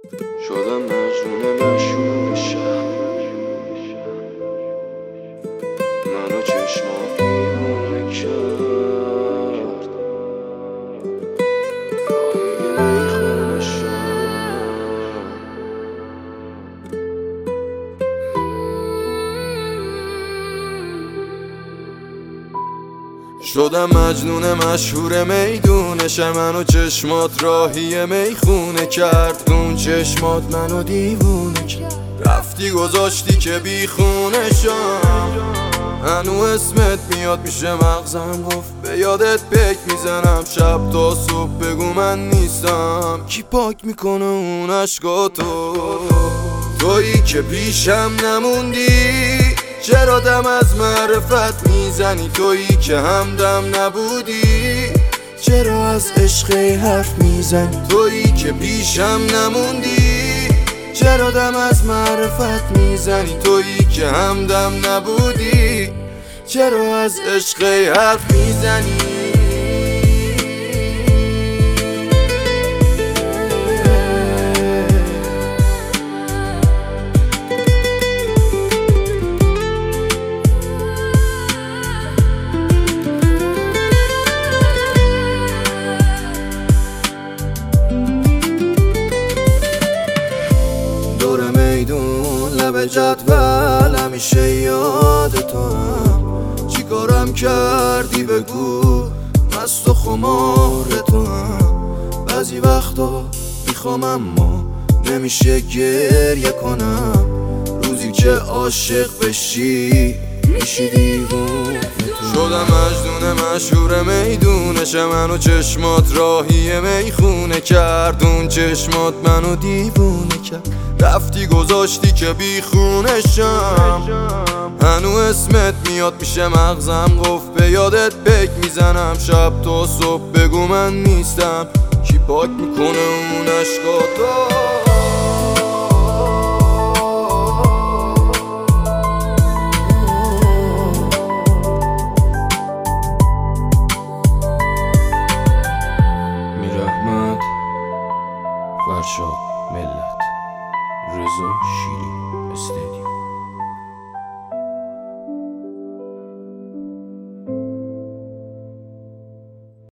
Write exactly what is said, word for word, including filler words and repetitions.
شدم مجنون مشهور شهر، منو چشمات دیوونه کرد. راهی میخونه شهر، شدم مجنون مشهور میدونشم، منو چشمات راهی میخونه کرد. اون چشمات منو دیوونه کرد، رفتی گذاشتی که بیخونشم. هنو اسمت میاد میشه مغزم گفت به یادت پک میزنم. شب تا صبح بگو من نیستم، کی پاک میکنه اون عشقاتو؟ تویی که پیشم نموندی، چرا دم از معرفت میزنی؟ تویی که همدم نبودی، چرا از عشق حرف میزنی؟ تویی که پیشم نموندی، چرا دم از معرفت میزنی؟ تویی که همدم نبودی، چرا از عشق حرف میزنی؟ لب جدول همیشه یاد تو هم، چی کارم کردی بگو، مست و خمار تو هم. بعضی وقتا میخوام اما نمیشه گریه کنم، روزی که عاشق بشی میشی دیوونه. شدم مجنون مشهور میدونشم، منو چشمات راهی میخونه کرد. اون چشمات منو دیوونه کرد، رفتی گذاشتی که بیخونشم. هنو اسمت میاد میشه مغزم گفت به یادت پک میزنم. شب تا صبح بگو من نیستم، کی پاک میکنه اون عشقاتو؟ فرشاد ملت، رضا شیری استدیو.